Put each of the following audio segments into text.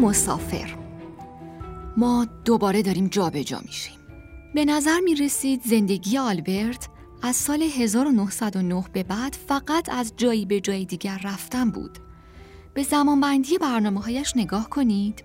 مسافر. ما دوباره داریم جا به جا میشیم. به نظر می رسید زندگی آلبرت از سال 1909 به بعد فقط از جایی به جای دیگر رفتن بود. به زمانبندی برنامه‌هایش نگاه کنید.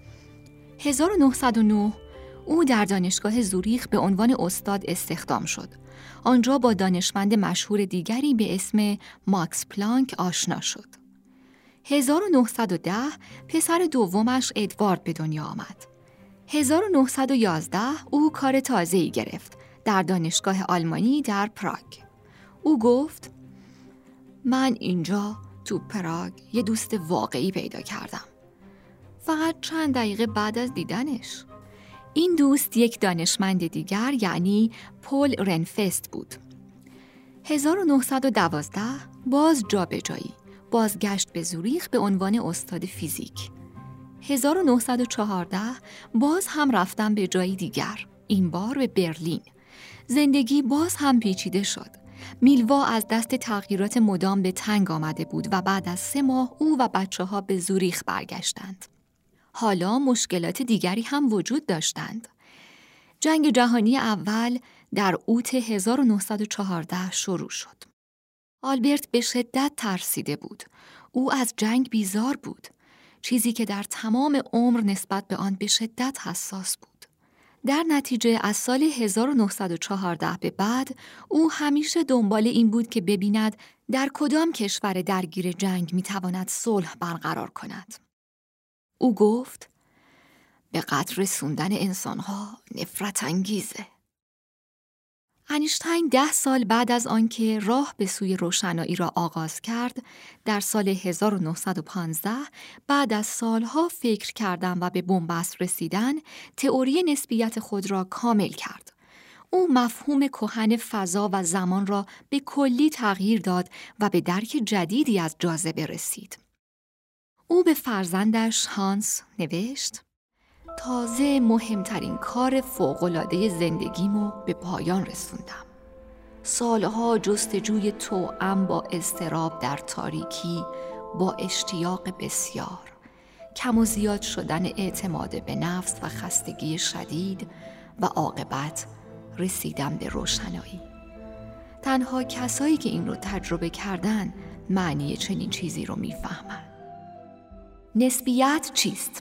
1909 او در دانشگاه زوریخ به عنوان استاد استخدام شد. آنجا با دانشمند مشهور دیگری به اسم ماکس پلانک آشنا شد. 1910 پسر دومش ادوارد به دنیا آمد. 1911 او کار تازه‌ای گرفت در دانشگاه آلمانی در پراگ. او گفت: من اینجا تو پراگ یه دوست واقعی پیدا کردم. فقط چند دقیقه بعد از دیدنش. این دوست یک دانشمند دیگر یعنی پول رنفست بود. 1912 باز جابجایی، بازگشت به زوریخ به عنوان استاد فیزیک. 1914 باز هم رفتم به جایی دیگر، این بار به برلین. زندگی باز هم پیچیده شد. میلوا از دست تغییرات مدام به تنگ آمده بود و بعد از 3 ماه او و بچه‌ها به زوریخ برگشتند. حالا مشکلات دیگری هم وجود داشتند. جنگ جهانی اول در اوت 1914 شروع شد. آلبرت به شدت ترسیده بود. او از جنگ بیزار بود. چیزی که در تمام عمر نسبت به آن به شدت حساس بود. در نتیجه از سال 1914 به بعد او همیشه دنبال این بود که ببیند در کدام کشور درگیر جنگ میتواند صلح برقرار کند. او گفت: به قتل رسوندن انسانها نفرت انگیزه. اینشتین 10 سال بعد از آنکه راه به سوی روشنایی را آغاز کرد، در سال 1915 بعد از سالها فکر کردن و به بنبست رسیدن، تئوری نسبیت خود را کامل کرد. او مفهوم کهن فضا و زمان را به کلی تغییر داد و به درک جدیدی از جاذبه رسید. او به فرزندش هانس نوشت: تازه مهمترین کار فوق‌العاده زندگیمو به پایان رسوندم. سالها جستجوی توأم با اضطراب در تاریکی، با اشتیاق بسیار، کم و زیاد شدن اعتماد به نفس و خستگی شدید و عاقبت رسیدم به روشنایی. تنها کسایی که این رو تجربه کردن معنی چنین چیزی رو میفهمن. نسبیت چیست؟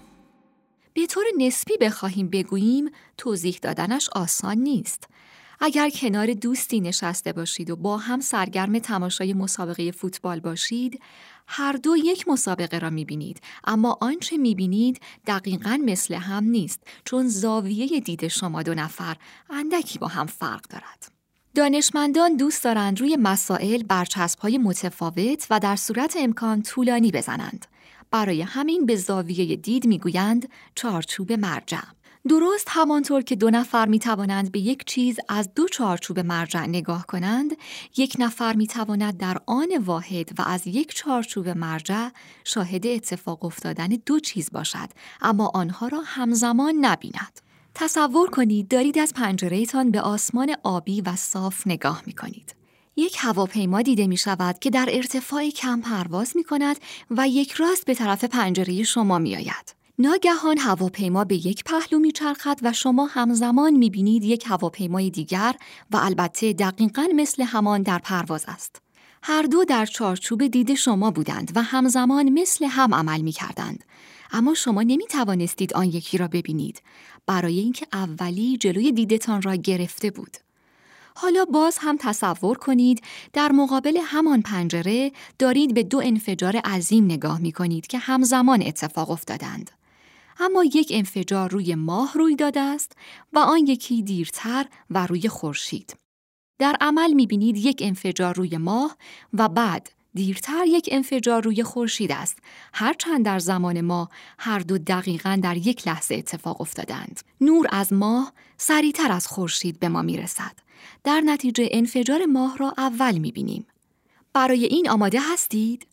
به طور نسبی بخواهیم بگوییم توضیح دادنش آسان نیست. اگر کنار دوستی نشسته باشید و با هم سرگرم تماشای مسابقه فوتبال باشید، هر دو یک مسابقه را می‌بینید، اما آنچه می‌بینید دقیقاً مثل هم نیست، چون زاویه دید شما 2 نفر اندکی با هم فرق دارد. دانشمندان دوست دارند روی مسائل برچسب‌های متفاوت و در صورت امکان طولانی بزنند. برای همین به زاویه دید میگویند چارچوب مرجع. درست همانطور که 2 نفر میتوانند به یک چیز از 2 چارچوب مرجع نگاه کنند، 1 نفر میتواند در آن واحد و از 1 چارچوب مرجع شاهد اتفاق افتادن 2 چیز باشد، اما آنها را همزمان نبیند. تصور کنید دارید از پنجره‌تان به آسمان آبی و صاف نگاه میکنید. یک هواپیما دیده می شود که در ارتفاع کم پرواز می کند و یک راست به طرف پنجره شما می آید. ناگهان هواپیما به یک پهلو می چرخد و شما همزمان می بینید یک هواپیمای دیگر و البته دقیقاً مثل همان در پرواز است. هر دو در چارچوب دید شما بودند و همزمان مثل هم عمل می کردند. اما شما نمی توانستید آن یکی را ببینید، برای اینکه اولی جلوی دیدتان را گرفته بود. حالا باز هم تصور کنید در مقابل همان پنجره دارید به 2 انفجار عظیم نگاه می کنید که همزمان اتفاق افتادند. اما یک انفجار روی ماه روی داده است و آن یکی دیرتر و روی خورشید. در عمل می بینید یک انفجار روی ماه و بعد دیرتر یک انفجار روی خورشید است، هرچند در زمان ما هر دو دقیقاً در یک لحظه اتفاق افتادند. نور از ماه سریعتر از خورشید به ما می رسد. در نتیجه انفجار ماه را اول می بینیم. برای این آماده هستید؟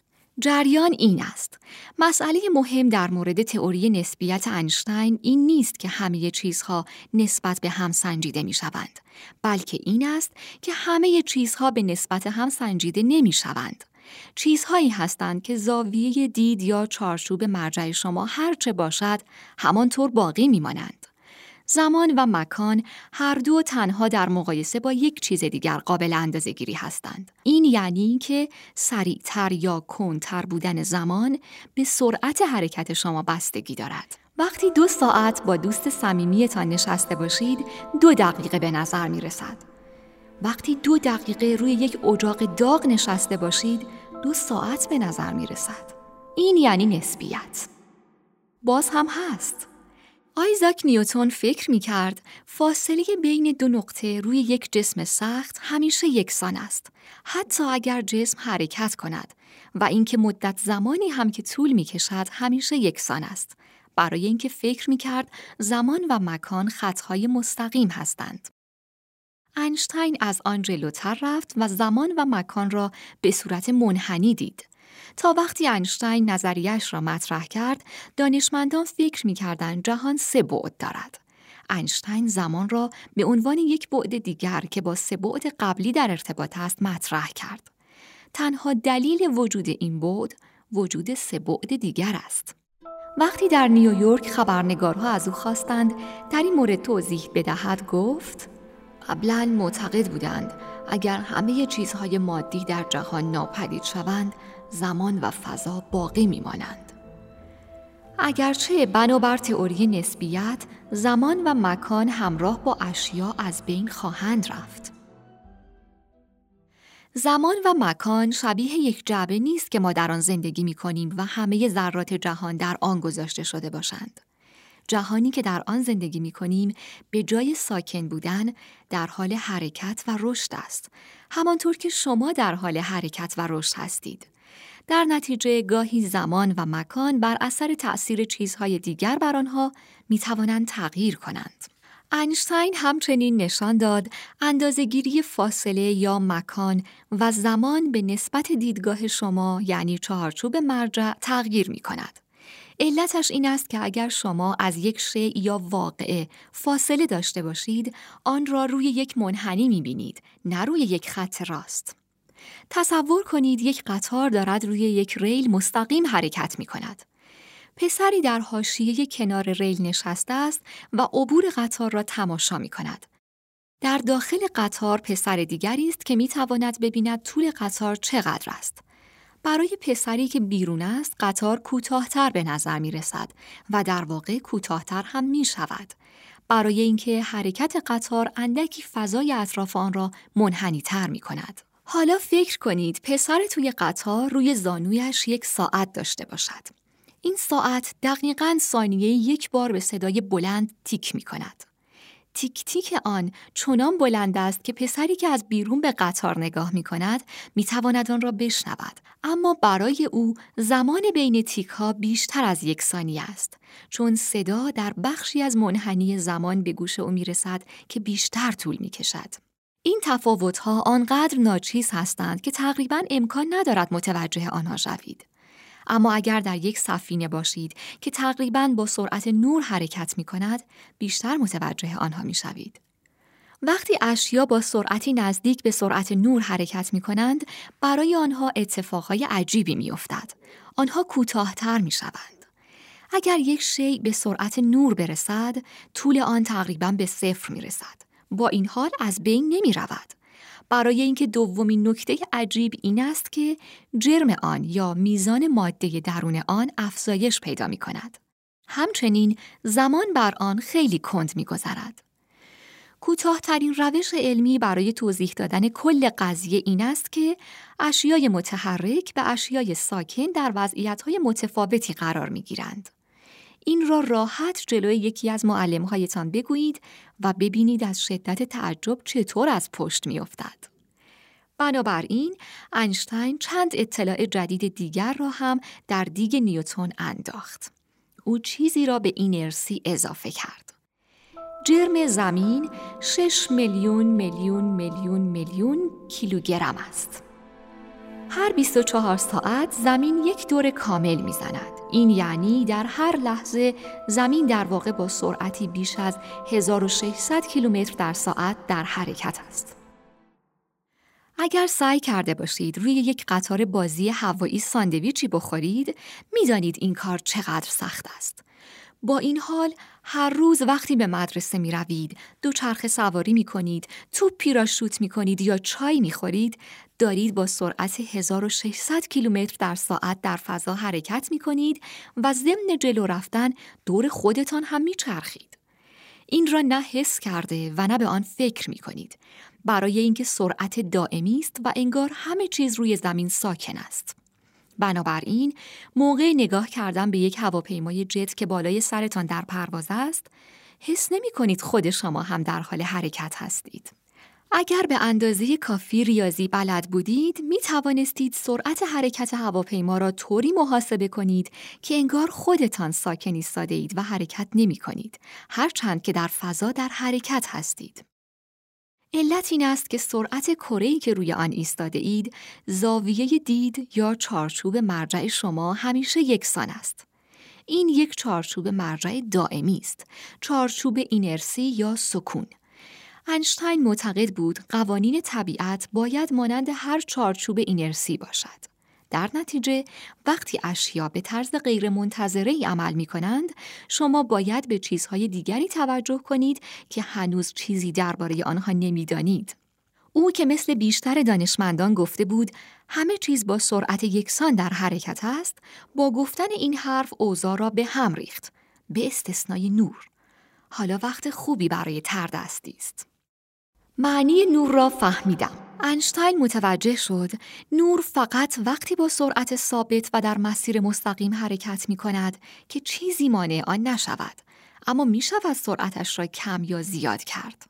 جریان این است. مسئله مهم در مورد تئوری نسبیت اینشتین این نیست که همه چیزها نسبت به هم سنجیده می شوند، بلکه این است که همه چیزها به نسبت هم سنجیده نمی شوند. چیزهایی هستند که زاویه دید یا چارچوب مرجع شما هرچه باشد همانطور باقی میمانند. زمان و مکان هر دو تنها در مقایسه با یک چیز دیگر قابل اندازه‌گیری هستند. این یعنی که سریعتر یا کندتر بودن زمان به سرعت حرکت شما بستگی دارد. وقتی 2 ساعت با دوست صمیمیتان نشسته باشید 2 دقیقه به نظر می رسد. وقتی 2 دقیقه روی یک اجاق داغ نشسته باشید 2 ساعت به نظر می رسد. این یعنی نسبیت. باز هم هست. آیزاک نیوتن فکر می کرد فاصله بین 2 نقطه روی یک جسم سخت همیشه یکسان است، حتی اگر جسم حرکت کند، و اینکه مدت زمانی هم که طول می کشد همیشه یکسان است، برای اینکه فکر می کرد زمان و مکان خطهای مستقیم هستند. اینشتین از آن جلوتر رفت و زمان و مکان را به صورت منحنی دید. تا وقتی اینشتین نظریه‌اش را مطرح کرد، دانشمندان فکر می‌کردند جهان 3 بعد دارد. اینشتین زمان را به عنوان یک بعد دیگر که با 3 بعد قبلی در ارتباط است مطرح کرد. تنها دلیل وجود این بعد، وجود 3 بعد دیگر است. وقتی در نیویورک خبرنگارها از او خواستند در این مورد توضیح بدهد، گفت: قبلاً معتقد بودند اگر همه چیزهای مادی در جهان ناپدید شوند، زمان و فضا باقی میمانند. اگرچه بنابر تئوری نسبیت، زمان و مکان همراه با اشیا از بین خواهند رفت. زمان و مکان شبیه یک جعبه نیست که ما در آن زندگی می‌کنیم و همه ذرات جهان در آن گذاشته شده باشند. جهانی که در آن زندگی می‌کنیم به جای ساکن بودن در حال حرکت و رشد است، همانطور که شما در حال حرکت و رشد هستید. در نتیجه گاهی زمان و مکان بر اثر تأثیر چیزهای دیگر بر آنها می‌توانند تغییر کنند. اینشتین همچنین نشان داد اندازه‌گیری فاصله یا مکان و زمان به نسبت دیدگاه شما، یعنی چارچوب مرجع، تغییر می‌کند. علتش این است که اگر شما از یک شیء یا واقعه فاصله داشته باشید، آن را روی یک منحنی می‌بینید، نه روی یک خط راست. تصور کنید یک قطار دارد روی یک ریل مستقیم حرکت می‌کند. پسری در حاشیه کنار ریل نشسته است و عبور قطار را تماشا می‌کند. در داخل قطار پسر دیگری است که می‌تواند ببیند طول قطار چقدر است. برای پسری که بیرون است، قطار کوتاه‌تر به نظر می‌رسد و در واقع کوتاه‌تر هم می‌شود، برای اینکه حرکت قطار اندکی فضای اطراف آن را منحنی‌تر می‌کند. حالا فکر کنید پسر توی قطار روی زانویش 1 ساعت داشته باشد. این ساعت دقیقاً ثانیه 1 بار به صدای بلند تیک می‌کند. تیک تیک آن چنان بلند است که پسری که از بیرون به قطار نگاه می‌کند می‌تواند آن را بشنود، اما برای او زمان بین تیک‌ها بیشتر از 1 ثانیه است، چون صدا در بخشی از منحنی زمان به گوش او می‌رسد که بیشتر طول می‌کشد. این تفاوت‌ها آنقدر ناچیز هستند که تقریباً امکان ندارد متوجه آنها شوید. اما اگر در یک سفینه باشید که تقریباً با سرعت نور حرکت می‌کند، بیشتر متوجه آنها می‌شوید. وقتی اشیا با سرعتی نزدیک به سرعت نور حرکت می‌کنند، برای آنها اتفاقهای عجیبی می‌افتد. آنها کوتاه‌تر می‌شوند. اگر یک شیء به سرعت نور برسد، طول آن تقریباً به 0 می‌رسد. با این حال از بین نمی‌رود. برای اینکه دومین نکته عجیب این است که جرم آن یا میزان ماده درون آن افزایش پیدا می‌کند. همچنین زمان بر آن خیلی کند می‌گذرد. کوتاه‌ترین روش علمی برای توضیح دادن کل قضیه این است که اشیای متحرک به اشیای ساکن در وضعیت‌های متفاوتی قرار می‌گیرند. این را راحت جلوی یکی از معلم‌هایتان بگویید و ببینید از شدت تعجب چطور از پشت می‌افتد. بنابراین اینشتین چند اطلاع جدید دیگر را هم در دیگ نیوتن انداخت. او چیزی را به اینرسی اضافه کرد. جرم زمین 6 میلیون میلیون میلیون میلیون کیلوگرم است. هر 24 ساعت زمین 1 دور کامل می‌زند. این یعنی در هر لحظه زمین در واقع با سرعتی بیش از 1600 کیلومتر در ساعت در حرکت است. اگر سعی کرده باشید روی یک قطار بازی هوایی ساندویچی بخورید، می‌دانید این کار چقدر سخت است. با این حال هر روز وقتی به مدرسه می روید، دوچرخه سواری می کنید، توپی را شوت می کنید یا چای می خورید، دارید با سرعت 1600 کیلومتر در ساعت در فضا حرکت می کنید و ضمن جلو رفتن دور خودتان هم می چرخید. این را نه حس کرده و نه به آن فکر می کنید، برای اینکه سرعت دائمی است و انگار همه چیز روی زمین ساکن است. بنابراین موقع نگاه کردن به یک هواپیمای جت که بالای سرتان در پرواز است، حس نمی کنید خود شما هم در حال حرکت هستید. اگر به اندازه کافی ریاضی بلد بودید، می توانستید سرعت حرکت هواپیما را طوری محاسبه کنید که انگار خودتان ساکن ایستاده اید و حرکت نمی کنید، هرچند که در فضا در حرکت هستید. علت این است که سرعت کره‌ای که روی آن ایستاده اید، زاویه دید یا چارچوب مرجع شما همیشه یکسان است. این یک چارچوب مرجع دائمی است، چارچوب اینرسی یا سکون. اینشتین معتقد بود قوانین طبیعت باید مانند هر چارچوب اینرسی باشد. در نتیجه وقتی اشیا به طرز غیرمنتظره‌ای عمل می‌کنند، شما باید به چیزهای دیگری توجه کنید که هنوز چیزی درباره آنها نمی‌دانید. او که مثل بیشتر دانشمندان گفته بود همه چیز با سرعت یکسان در حرکت است، با گفتن این حرف اوضاع را به هم ریخت، به استثنای نور. حالا وقت خوبی برای تردستی است. معنی نور را فهمیدم. اینشتین متوجه شد نور فقط وقتی با سرعت ثابت و در مسیر مستقیم حرکت می کند که چیزی مانع آن نشود، اما می شود سرعتش را کم یا زیاد کرد.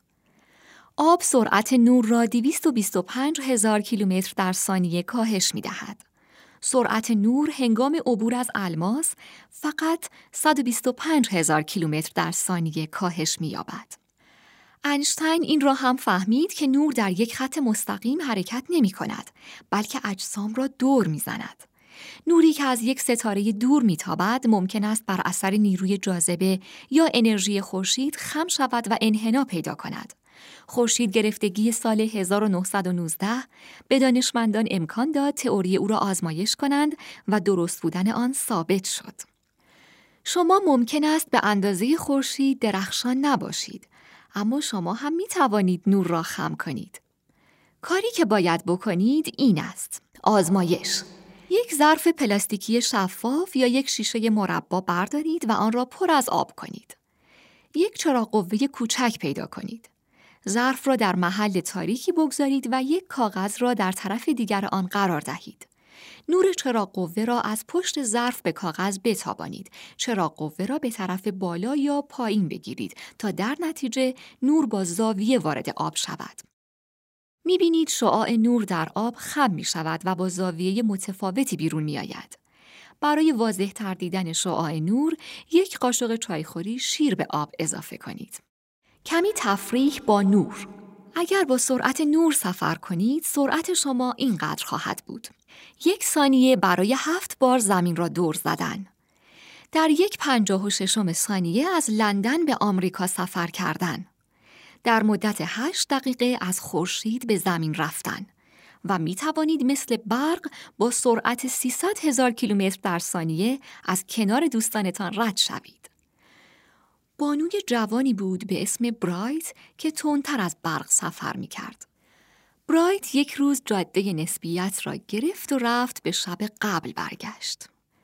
آب سرعت نور را 225,000 کیلومتر در ثانیه کاهش می دهد. سرعت نور هنگام عبور از الماس فقط 125,000 کیلومتر در ثانیه کاهش می یابد. اینشتین این را هم فهمید که نور در یک خط مستقیم حرکت نمی کند، بلکه اجسام را دور می زند. نوری که از یک ستاره دور می تابد ممکن است بر اثر نیروی جاذبه یا انرژی خورشید خم شود و انحنا پیدا کند. خورشید گرفتگی سال 1919 به دانشمندان امکان داد تئوری او را آزمایش کنند و درست بودن آن ثابت شد. شما ممکن است به اندازه خورشید درخشان نباشید، اما شما هم می توانید نور را خم کنید. کاری که باید بکنید این است: آزمایش. یک ظرف پلاستیکی شفاف یا یک شیشه مربا بردارید و آن را پر از آب کنید. یک چراغ قوه کوچک پیدا کنید. ظرف را در محل تاریکی بگذارید و یک کاغذ را در طرف دیگر آن قرار دهید. نور چراغ قوه را از پشت ظرف به کاغذ بتابانید. چراغ قوه را به طرف بالا یا پایین بگیرید تا در نتیجه نور با زاویه وارد آب شود. می‌بینید شعاع نور در آب خم می‌شود و با زاویه متفاوتی بیرون می‌آید. برای واضح‌تر دیدن شعاع نور، یک قاشق چایخوری شیر به آب اضافه کنید. کمی تفریح با نور. اگر با سرعت نور سفر کنید، سرعت شما اینقدر خواهد بود: 1 ثانیه برای 7 بار زمین را دور زدن. در 1/56 ثانیه از لندن به آمریکا سفر کردن. در مدت 8 دقیقه از خورشید به زمین رفتن. و می توانید مثل برق با سرعت 300,000 کیلومتر در ثانیه از کنار دوستانتان رد شوید. بانوی جوانی بود به اسم برایت که تندتر از برق سفر می کرد. برایت یک روز جاده نسبیت را گرفت و رفت به شب قبل برگشت.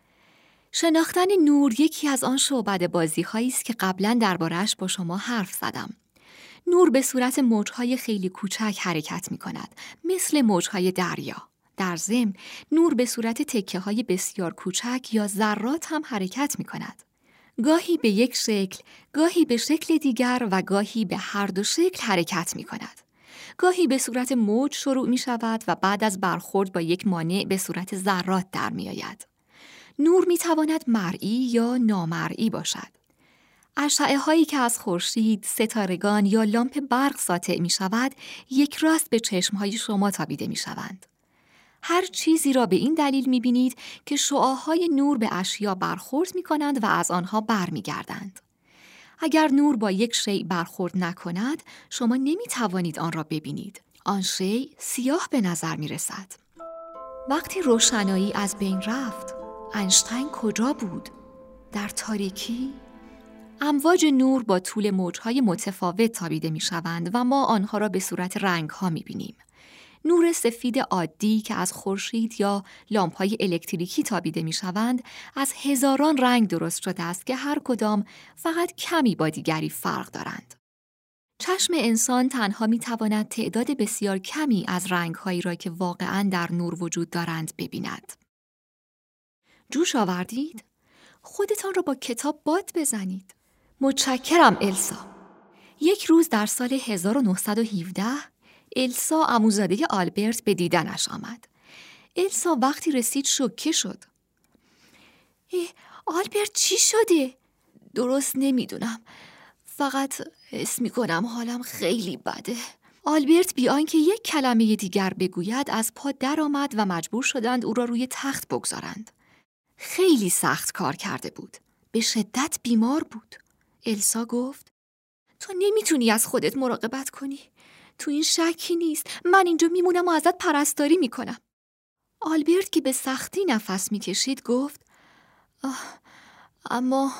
شناختن نور یکی از آن شعبده بازی هایی است که قبلا درباره‌اش با شما حرف زدم. نور به صورت موجهای خیلی کوچک حرکت می کند، مثل موجهای دریا. در ضمن نور به صورت تکه‌های بسیار کوچک یا ذرات هم حرکت می کند. گاهی به یک شکل، گاهی به شکل دیگر و گاهی به هر دو شکل حرکت می کند. گاهی به صورت موج شروع می شود و بعد از برخورد با یک مانع به صورت ذرات در می آید. نور می تواند مرئی یا نامرئی باشد. اشعه هایی که از خورشید، ستارگان یا لامپ برق ساطع می شود، یک راست به چشم های شما تابیده می شوند. هر چیزی را به این دلیل می بینید که شعاعهای نور به اشیا برخورد می کنند و از آنها بر می گردند. اگر نور با یک شیء برخورد نکند، شما نمی توانید آن را ببینید. آن شیء سیاه به نظر می رسد. وقتی روشنایی از بین رفت، اینشتین کجا بود؟ در تاریکی؟ امواج نور با طول موجهای متفاوت تابیده می شوند و ما آنها را به صورت رنگها می بینیم. نور سفید عادی که از خورشید یا لامپ‌های الکتریکی تابیده می شوند از هزاران رنگ درست شده است که هر کدام فقط کمی با دیگری فرق دارند. چشم انسان تنها می تواند تعداد بسیار کمی از رنگ‌هایی را که واقعاً در نور وجود دارند ببیند. جوش آوردید؟ خودتان را با کتاب باد بزنید. متشکرم السا. یک روز در سال 1917 السا عموزاده آلبرت به دیدنش آمد. السا وقتی رسید شوکه شد. آلبرت چی شده؟ درست نمیدونم. فقط حس میکنم حالم خیلی بده. آلبرت بی آنکه یک کلمه دیگر بگوید از پا در آمد و مجبور شدند او را روی تخت بگذارند. خیلی سخت کار کرده بود. به شدت بیمار بود. السا گفت تو نمیتونی از خودت مراقبت کنی. تو این شکی نیست. من اینجا میمونم و ازت پرستاری میکنم. آلبرت که به سختی نفس میکشید گفت اما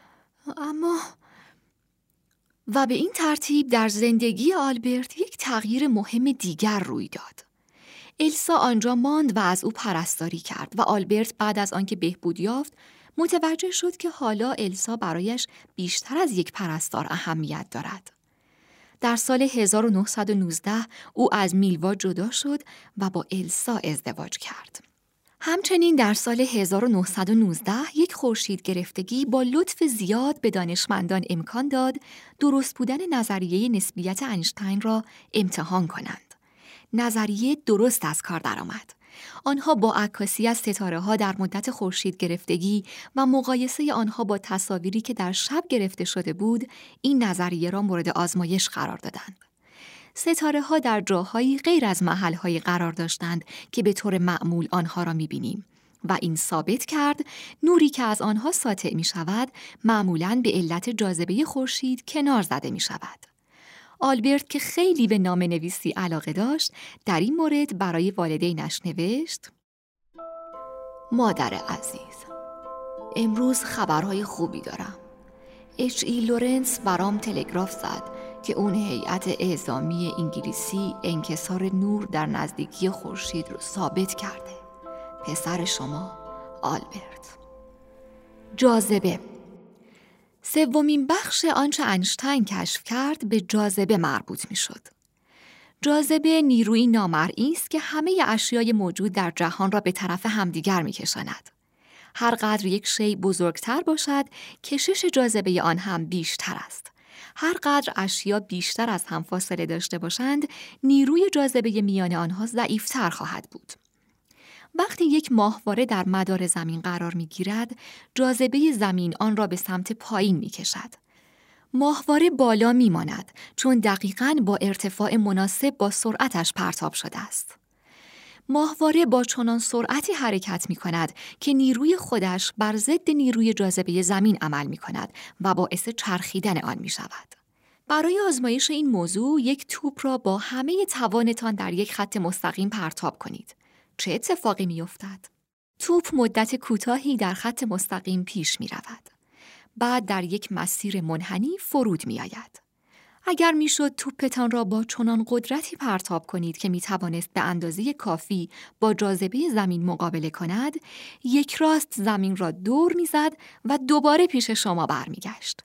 و به این ترتیب در زندگی آلبرت یک تغییر مهم دیگر روی داد. السا آنجا ماند و از او پرستاری کرد و آلبرت بعد از آنکه بهبود یافت متوجه شد که حالا السا برایش بیشتر از یک پرستار اهمیت دارد. در سال 1919 او از میلوا جدا شد و با السا ازدواج کرد. همچنین در سال 1919 یک خورشید گرفتگی با لطف زیاد به دانشمندان امکان داد درست بودن نظریه نسبیت اینشتین را امتحان کنند. نظریه درست از کار درآمد. آنها با عکاسی از ستاره‌ها در مدت خورشید گرفتگی و مقایسه آنها با تصاویری که در شب گرفته شده بود، این نظریه را مورد آزمایش قرار دادند. ستاره‌ها در جاهایی غیر از محل‌هایی قرار داشتند که به طور معمول آنها را می‌بینیم و این ثابت کرد نوری که از آنها ساطع می‌شود معمولاً به علت جاذبه خورشید کنار زده می‌شود. آلبرت که خیلی به نامه‌نویسی علاقه داشت، در این مورد برای والدینش نوشت: مادر عزیز، امروز خبرهای خوبی دارم. H.E. لورنس برام تلگراف زد که اون هیئت اعزامی انگلیسی انکسار نور در نزدیکی خورشید رو ثابت کرده. پسر شما آلبرت. جاذبه. سومین بخش آنچه اینشتین کشف کرد به جاذبه مربوط می شد. جاذبه نیرویی نامرئی است که همه اشیای موجود در جهان را به طرف همدیگر می کشاند. هر قدر یک شیء بزرگتر باشد، کشش جاذبه آن هم بیشتر است. هر قدر اشیا بیشتر از هم فاصله داشته باشند، نیروی جاذبه میان آنها ضعیف‌تر خواهد بود. وقتی یک ماهواره در مدار زمین قرار می‌گیرد، جاذبه زمین آن را به سمت پایین می‌کشد. ماهواره بالا می‌ماند چون دقیقاً با ارتفاع مناسب با سرعتش پرتاب شده است. ماهواره با چنان سرعتی حرکت می‌کند که نیروی خودش بر ضد نیروی جاذبه زمین عمل می‌کند و باعث چرخیدن آن می‌شود. برای آزمایش این موضوع یک توپ را با همه توانتان در یک خط مستقیم پرتاب کنید. چه اتفاقی می‌افتد؟ توپ مدت کوتاهی در خط مستقیم پیش می‌رود. بعد در یک مسیر منحنی فرود می‌آید. اگر میشد توپتان را با چنان قدرتی پرتاب کنید که میتوانست به اندازه کافی با جاذبه زمین مقابله کند، یک راست زمین را دور میزد و دوباره پیش شما برمیگشت.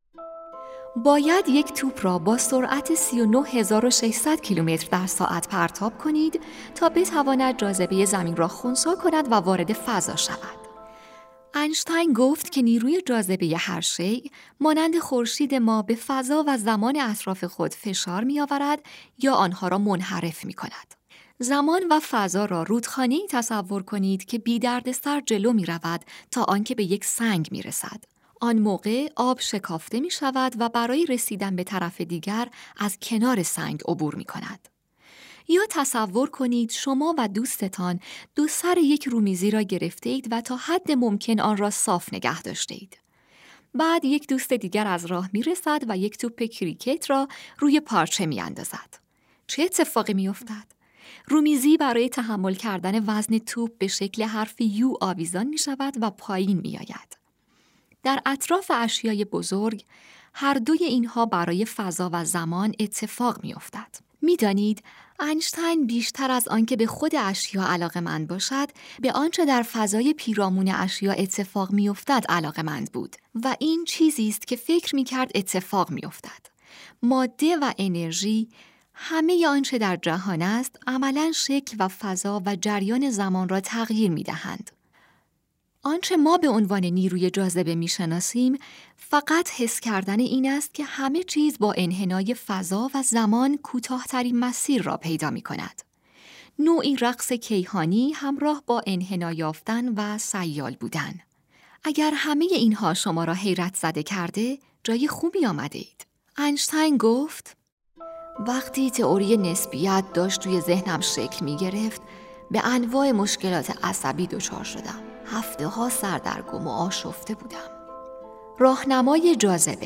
باید یک توپ را با سرعت 39600 کیلومتر در ساعت پرتاب کنید تا بتواند جاذبه زمین را خنثی کند و وارد فضا شود. اینشتین گفت که نیروی جاذبه هر شیء مانند خورشید ما به فضا و زمان اطراف خود فشار می‌آورد یا آنها را منحرف می‌کند. زمان و فضا را رودخانه‌ای تصور کنید که بی دردسر جلو می‌رود تا آنکه به یک سنگ می‌رسد. آن موقع آب شکافته می‌شود و برای رسیدن به طرف دیگر از کنار سنگ عبور می‌کند. یا تصور کنید شما و دوستتان دو سر یک رومیزی را گرفته اید و تا حد ممکن آن را صاف نگه داشته اید. بعد یک دوست دیگر از راه می رسد و یک توپ کریکت را روی پارچه می اندازد. چه اتفاقی میافتد؟ رومیزی برای تحمل کردن وزن توپ به شکل حرف یو آویزان می شود و پایین می آید. در اطراف اشیای بزرگ، هر دوی اینها برای فضا و زمان اتفاق می افتد. می دانید، اینشتین بیشتر از آنکه به خود اشیا علاقه‌مند باشد، به آنچه در فضای پیرامون اشیا اتفاق می افتد علاقه‌مند بود و این چیزی است که فکر می کرد اتفاق می افتد. ماده و انرژی، همه آنچه در جهان است، عملاً شکل و فضا و جریان زمان را تغییر می دهند. آنچه ما به عنوان نیروی جاذبه می‌شناسیم فقط حس کردن این است که همه چیز با انحنای فضا و زمان کوتاه‌ترین مسیر را پیدا می‌کند. نوعی رقص کیهانی همراه با انحنا یافتن و سیال بودن. اگر همه اینها شما را حیرت زده کرده، جای خوبی آمده اید. اینشتین گفت: وقتی تئوری نسبیت داشت توی ذهنم شکل می‌گرفت، به انواع مشکلات عصبی دچار شدم. هفته‌ها سردرگم و آشفته بودم. راهنمای جاذبه.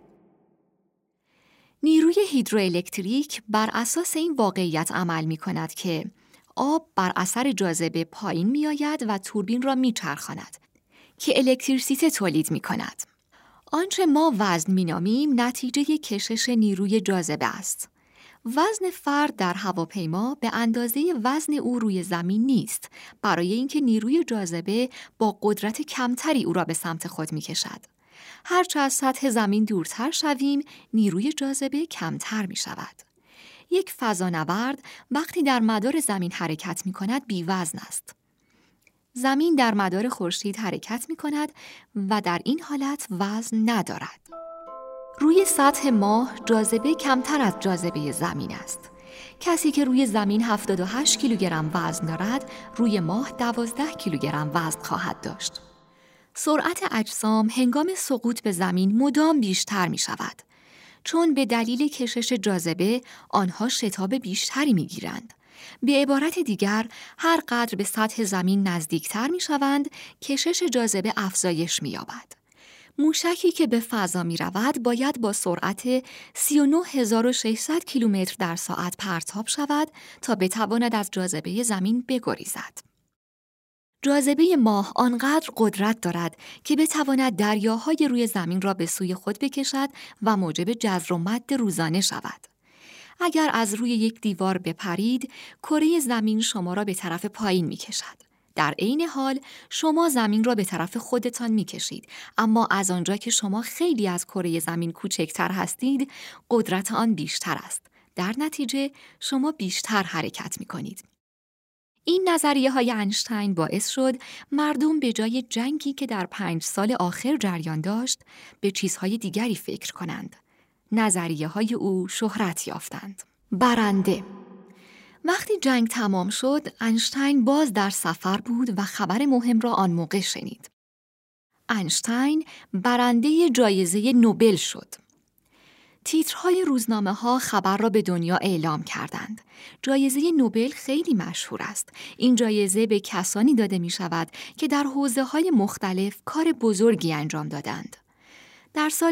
نیروی هیدروالکتریک بر اساس این واقعیت عمل می‌کند که آب بر اثر جاذبه پایین می‌آید و توربین را می‌چرخاند که الکتریسیته تولید می‌کند. آنچه ما وزن می‌نامیم نتیجه کشش نیروی جاذبه است. وزن فرد در هواپیما به اندازه وزن او روی زمین نیست، برای اینکه نیروی جاذبه با قدرت کمتری او را به سمت خود می‌کشد. هرچه از سطح زمین دورتر شویم، نیروی جاذبه کمتر می‌شود. یک فضانورد وقتی در مدار زمین حرکت می‌کند بی‌وزن است. زمین در مدار خورشید حرکت می‌کند و در این حالت وزن ندارد. روی سطح ماه جاذبه کمتر از جاذبه زمین است. کسی که روی زمین 78 کیلوگرم وزن دارد، روی ماه 12 کیلوگرم وزن خواهد داشت. سرعت اجسام هنگام سقوط به زمین مدام بیشتر می شود. چون به دلیل کشش جاذبه آنها شتاب بیشتری می گیرند. به عبارت دیگر، هر قدر به سطح زمین نزدیکتر می شوند، کشش جاذبه افزایش می یابد. موشکی که به فضا می رود باید با سرعت 39600 کیلومتر در ساعت پرتاب شود تا بتواند از جاذبه زمین بگریزد. جاذبه ماه آنقدر قدرت دارد که بتواند دریاهای روی زمین را به سوی خود بکشد و موجب جزر و مد روزانه شود. اگر از روی یک دیوار بپرید، کره زمین شما را به طرف پایین می کشد. در عین حال شما زمین را به طرف خودتان می‌کشید، اما از آنجا که شما خیلی از کره زمین کوچکتر هستید، قدرت آن بیشتر است. در نتیجه شما بیشتر حرکت می‌کنید. این نظریه‌های اینشتین باعث شد مردم به جای جنگی که در 5 سال آخر جریان داشت، به چیزهای دیگری فکر کنند. نظریه‌های او شهرت یافتند. برنده. وقتی جنگ تمام شد، اینشتین باز در سفر بود و خبر مهم را آن موقع شنید. اینشتین برنده جایزه نوبل شد. تیترهای روزنامه‌ها خبر را به دنیا اعلام کردند. جایزه نوبل خیلی مشهور است. این جایزه به کسانی داده می شود که در حوزه‌های مختلف کار بزرگی انجام دادند. در سال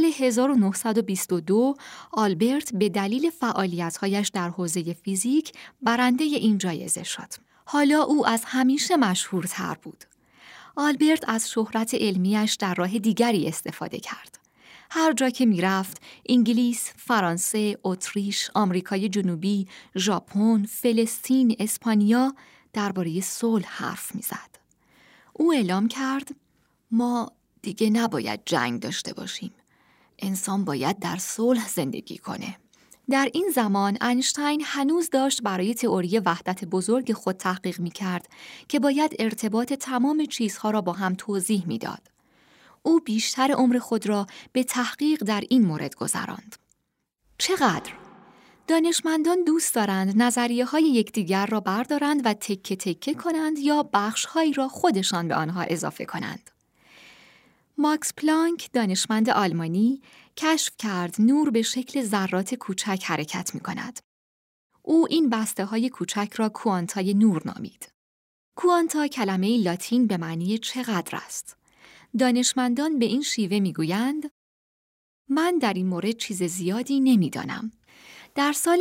1922 آلبرت به دلیل فعالیت‌هایش در حوزه فیزیک برنده این جایزه شد. حالا او از همیشه مشهورتر بود. آلبرت از شهرت علمیش در راه دیگری استفاده کرد. هر جا که می‌رفت، انگلیس، فرانسه، اتریش، آمریکای جنوبی، ژاپن، فلسطین، اسپانیا درباره صلح حرف می‌زد. او اعلام کرد: ما دیگه نباید جنگ داشته باشیم. انسان باید در صلح زندگی کنه. در این زمان اینشتین هنوز داشت برای تئوری وحدت بزرگ خود تحقیق می‌کرد که باید ارتباط تمام چیزها را با هم توضیح می‌داد. او بیشتر عمر خود را به تحقیق در این مورد گذراند. چقدر؟ دانشمندان دوست دارند نظریه‌های یکدیگر را بردارند و تکه تکه کنند یا بخش‌هایی را خودشان به آنها اضافه کنند. ماکس پلانک، دانشمند آلمانی، کشف کرد نور به شکل ذرات کوچک حرکت می‌کند. او این بسته‌های کوچک را کوانتای نور نامید. کوانتا کلمه لاتین به معنی چقدر است. دانشمندان به این شیوه می‌گویند: من در این مورد چیز زیادی نمی‌دانم. در سال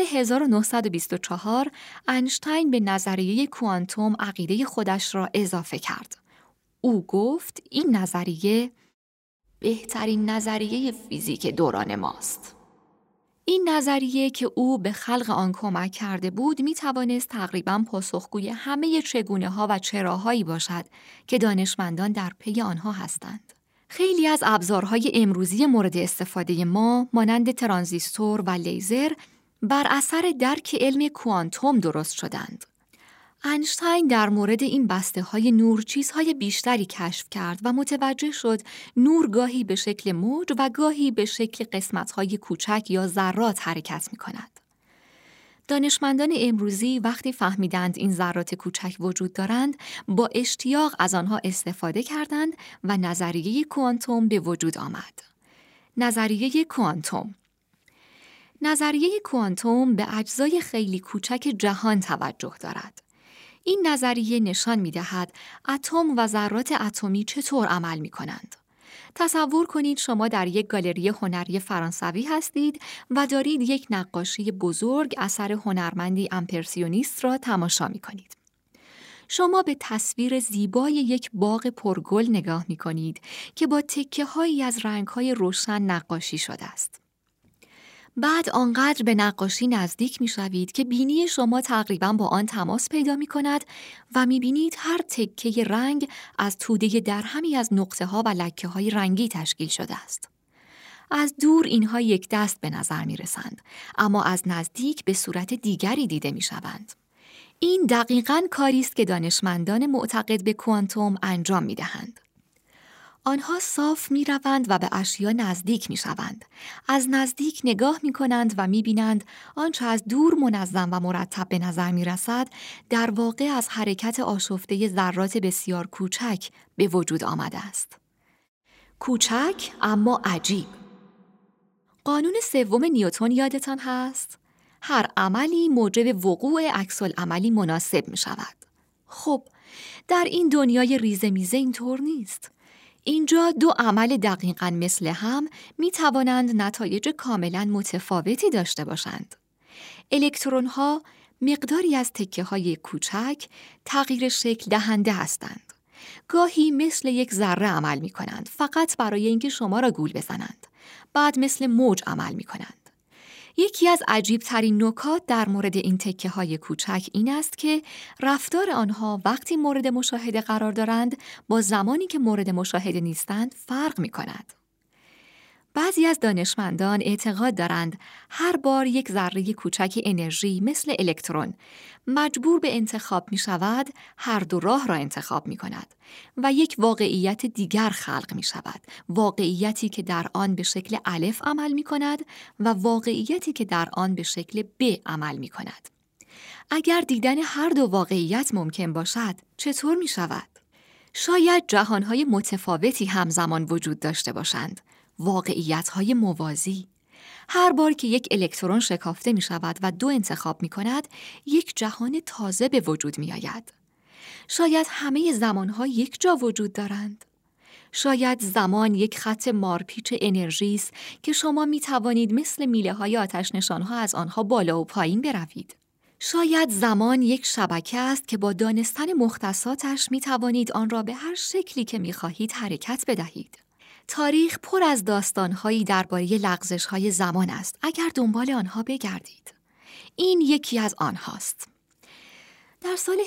1924 اینشتین به نظریه کوانتوم عقیده خودش را اضافه کرد. او گفت این نظریه بهترین نظریه فیزیک دوران ماست. این نظریه که او به خلق آن کمک کرده بود می توانست تقریباً پاسخگوی همه چگونه‌ها و چراهایی باشد که دانشمندان در پی آنها هستند. خیلی از ابزارهای امروزی مورد استفاده ما مانند ترانزیستور و لیزر بر اثر درک علم کوانتوم درست شدند. اینشتین در مورد این بسته‌های نور چیزهای بیشتری کشف کرد و متوجه شد نور گاهی به شکل موج و گاهی به شکل قسمت‌های کوچک یا ذرات حرکت می‌کند. دانشمندان امروزی وقتی فهمیدند این ذرات کوچک وجود دارند، با اشتیاق از آنها استفاده کردند و نظریه کوانتوم به وجود آمد. نظریه کوانتوم نظریه کوانتوم به اجزای خیلی کوچک جهان توجه دارد. این نظریه نشان می‌دهد اتم و ذرات اتمی چطور عمل می‌کنند. تصور کنید شما در یک گالری هنری فرانسوی هستید و دارید یک نقاشی بزرگ اثر هنرمندی امپرسیونیست را تماشا می‌کنید. شما به تصویر زیبای یک باغ پرگل نگاه می‌کنید که با تکه‌هایی از رنگ‌های روشن نقاشی شده است. بعد آنقدر به نقاشی نزدیک می‌شوید که بینی شما تقریباً با آن تماس پیدا می‌کند و می‌بینید هر تکه رنگ از توده درهمی از نقطه‌ها و لکه‌های رنگی تشکیل شده است. از دور اینها یک دست به نظر می‌رسند، اما از نزدیک به صورت دیگری دیده می‌شوند. این دقیقاً کاری است که دانشمندان معتقد به کوانتوم انجام می‌دهند. آنها صاف می روند و به اشیا نزدیک می شوند. از نزدیک نگاه می کنند و می بینند آنچه از دور منظم و مرتب به نظر می رسد در واقع از حرکت آشفته ذرات بسیار کوچک به وجود آمده است. کوچک اما عجیب. قانون سوم نیوتن یادتان هست؟ هر عملی موجب وقوع عکس‌العملی مناسب می شود. خب، در این دنیای ریزه میزه اینطور نیست. اینجا دو عمل دقیقاً مثل هم می توانند نتایج کاملاً متفاوتی داشته باشند. الکترون‌ها مقداری از تکه‌های کوچک تغییر شکل دهنده هستند. گاهی مثل یک ذره عمل می کنند فقط برای اینکه شما را گول بزنند. بعد مثل موج عمل می کنند. یکی از عجیب‌ترین نکات در مورد این تکه‌های کوچک این است که رفتار آنها وقتی مورد مشاهده قرار دارند با زمانی که مورد مشاهده نیستند فرق می‌کند. بعضی از دانشمندان اعتقاد دارند هر بار یک ذره کوچک انرژی مثل الکترون مجبور به انتخاب می شود، هر دو راه را انتخاب می کند و یک واقعیت دیگر خلق می شود. واقعیتی که در آن به شکل الف عمل می کند و واقعیتی که در آن به شکل ب عمل می کند. اگر دیدن هر دو واقعیت ممکن باشد، چطور می شود؟ شاید جهانهای متفاوتی همزمان وجود داشته باشند. واقعیت‌های موازی. هر بار که یک الکترون شکافته می شود و دو انتخاب می کند، یک جهان تازه به وجود می آید. شاید همه زمانها یک جا وجود دارند. شاید زمان یک خط مارپیچ انرژی است که شما می توانید مثل میله های آتش نشانها از آنها بالا و پایین بروید. شاید زمان یک شبکه است که با دانستن مختصاتش می توانید آن را به هر شکلی که می خواهید حرکت بدهید. تاریخ پر از داستان‌هایی درباره لغزش‌های زمان است اگر دنبال آنها بگردید. این یکی از آنهاست. در سال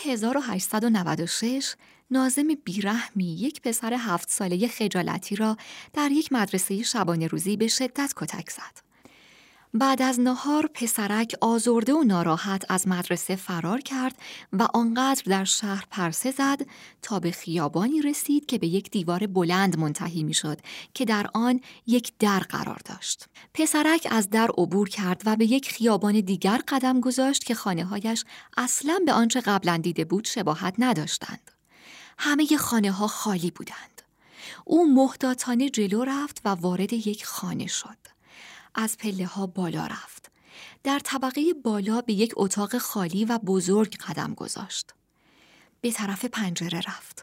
1896 ناظم بیرحمی یک پسر 7 ساله خجالتی را در یک مدرسه شبانه روزی به شدت کتک زد. بعد از نهار پسرک آزرده و ناراحت از مدرسه فرار کرد و آنقدر در شهر پرسه زد تا به خیابانی رسید که به یک دیوار بلند منتهی می‌شد که در آن یک در قرار داشت. پسرک از در عبور کرد و به یک خیابان دیگر قدم گذاشت که خانه‌هایش اصلاً به آنچه قبلاً دیده بود شباهت نداشتند. همه خانه‌ها خالی بودند. او محتاطانه جلو رفت و وارد یک خانه شد. از پله‌ها بالا رفت. در طبقه بالا به یک اتاق خالی و بزرگ قدم گذاشت. به طرف پنجره رفت.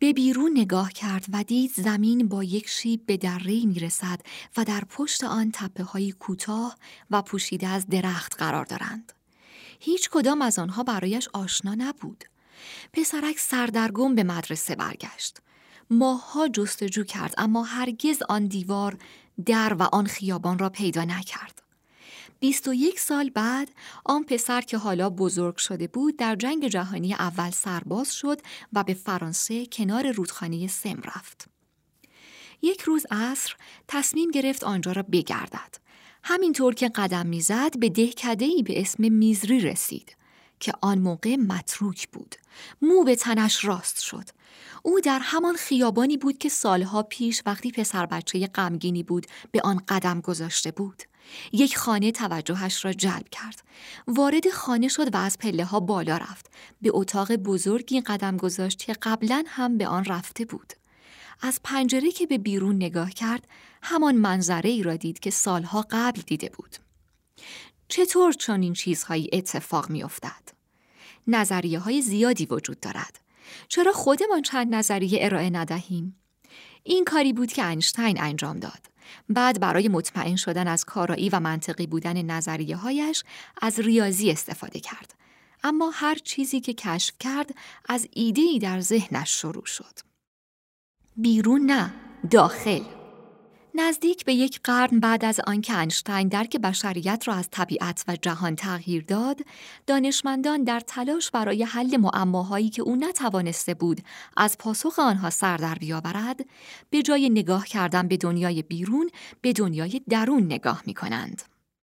به بیرون نگاه کرد و دید زمین با یک شیب به دره‌ای میرسد و در پشت آن تپه‌های کوتاه و پوشیده از درخت قرار دارند. هیچ کدام از آنها برایش آشنا نبود. پسرک سردرگم به مدرسه برگشت. ماه‌ها جستجو کرد اما هرگز آن دیوار، در و آن خیابان را پیدا نکرد. 21 سال بعد آن پسر که حالا بزرگ شده بود در جنگ جهانی اول سرباز شد و به فرانسه کنار رودخانه سم رفت. یک روز عصر تصمیم گرفت آنجا را بگردد. همینطور که قدم میزد به دهکده‌ای به اسم میزری رسید که آن موقع متروک بود. مو به تنش راست شد. او در همان خیابانی بود که سالها پیش وقتی پسر بچه غمگینی بود به آن قدم گذاشته بود. یک خانه توجهش را جلب کرد. وارد خانه شد و از پله‌ها بالا رفت. به اتاق بزرگی قدم گذاشت که قبلا هم به آن رفته بود. از پنجره که به بیرون نگاه کرد، همان منظره ای را دید که سالها قبل دیده بود. چطور چنین چیزهایی اتفاق می افتد؟ نظریه های زیادی وجود دارد. چرا خودمان چند نظریه ارائه ندهیم؟ این کاری بود که اینشتین انجام داد. بعد برای مطمئن شدن از کارایی و منطقی بودن نظریه هایش از ریاضی استفاده کرد. اما هر چیزی که کشف کرد از ایده‌ای در ذهنش شروع شد. بیرون نه، داخل. نزدیک به یک قرن بعد از آنکه اینشتین درک بشریت را از طبیعت و جهان تغییر داد، دانشمندان در تلاش برای حل معماهایی که او نتوانسته بود از پاسخ آنها سر در بیاورد، به جای نگاه کردن به دنیای بیرون، به دنیای درون نگاه می‌کنند.